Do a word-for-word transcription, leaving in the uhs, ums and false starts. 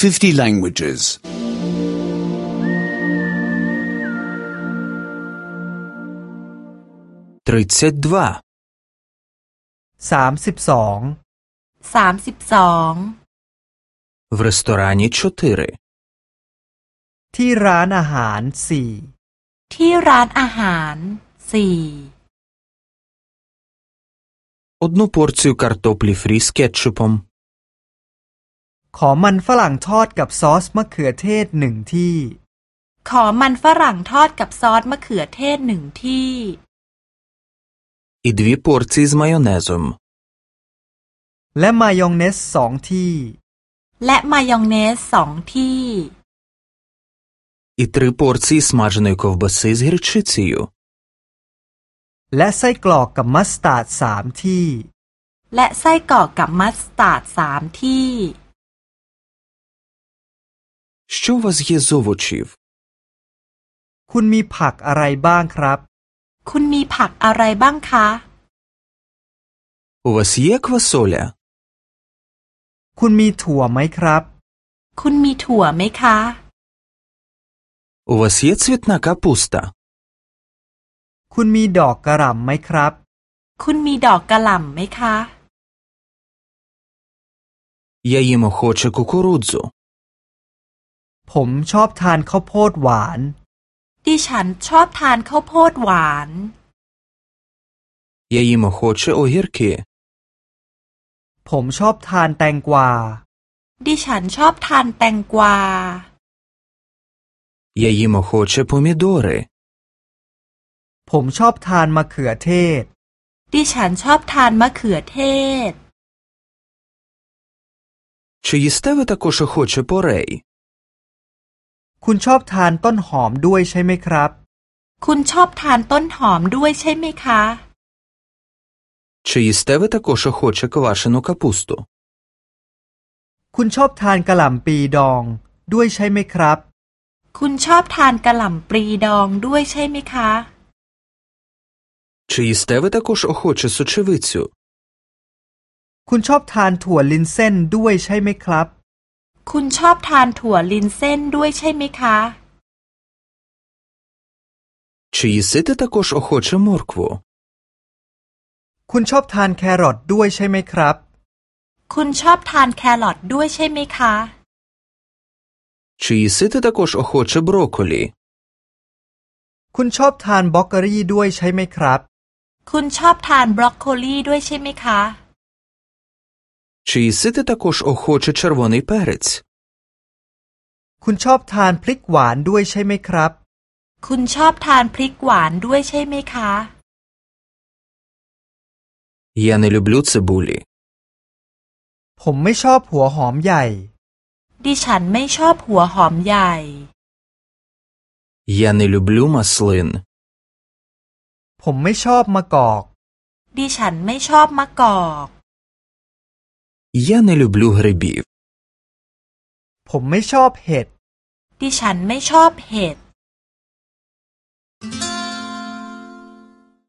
fifty languages. тридцять два. สามสิบสองสามสิบสอง В ресторані чотири. ที่ร้านอาหารสี่ที่ร้านอาหารสี่ Одну порцію картоплі фрі з кетчупом. ขอมันฝรั่งทอดกับซอสมะเขือเทศหนึ่งที่ขอมันฝรั่งทอดกับซอสมะเขือเทศหนึ่งที่ І дві порції з майонезом. และมายองเนสสองที่และมายองเนสสองที่ І три порції смаженої ковбаси з гірчицею. และไส้กรอกกับมัสตาร์ดสามที่และไส้กรอกกับมัสตาร์ดสามที่ Що у вас є з овочів? คุณมีผักอะไรบ้างครับคุณมีผักอะไรบ้างคะ У вас є квасоля? คุณมีถั่วไหมครับคุณมีถั่วไหมคะ У вас є цвітна капуста? คุณมีดอกกระหล่ำไหมครับคุณมีดอกกระหล่ำไหมคะ Я їм охоче кукурудзу. ผมชอบทานข้าวโพดหวานดิฉันชอบทานข้าวโพดหวาน Я їм охоче огірки. ผมชอบทานแตงกวาดิฉันชอบทานแตงกวา Я їм охоче помідори. ผมชอบทานมะเขือเทศดิฉันชอบทานมะเขือเทศ Чи їсте ви також охоче порей? คุณชอบทานต้นหอมด้วยใช่ไหมครับคุณชอบทานต้นหอมด้วยใช่ไหมคะ Чи їсте ви також охоче квашену капусту? คุณชอบทานกะหล่ำปีดองด้วยใช่ไหมครับคุณชอบทานกะหล่ำปลีดองด้วยใช่ไหมคะ Чи їсте ви також охоче сочевицю? คุณชอบทานถั่วลินเส้นด้วยใช่ไหมครับคุณชอบทานถั่วลินเส้นด้วยใช่ไหมคะ Чи їсите також охоче моркву? คุณชอบทานแครอทด้วยใช่ไหมครับคุณชอบทานแครอทด้วยใช่ไหมคะ Чи їсите також охоче брокколі? คุณชอบทานบรอกโคลีด้วยใช่ไหมครับคุณชอบทานบรอกโคลีด้วยใช่ไหมคะ Чи їсите також охоче червоний перець? คุณชอบทานพริกหวานด้วยใช่ไหมครับคุณชอบทานพริกหวานด้วยใช่ไหมคะ Я не люблю цибулі. ผมไม่ชอบหัวหอมใหญ่ดิฉันไม่ชอบหัวหอมใหญ่ Я не люблю маслин. ผมไม่ชอบมะกอกดิฉันไม่ชอบมะกอก Я не люблю грибів. ผมไม่ชอบเห็ดดิฉันไม่ชอบเห็ด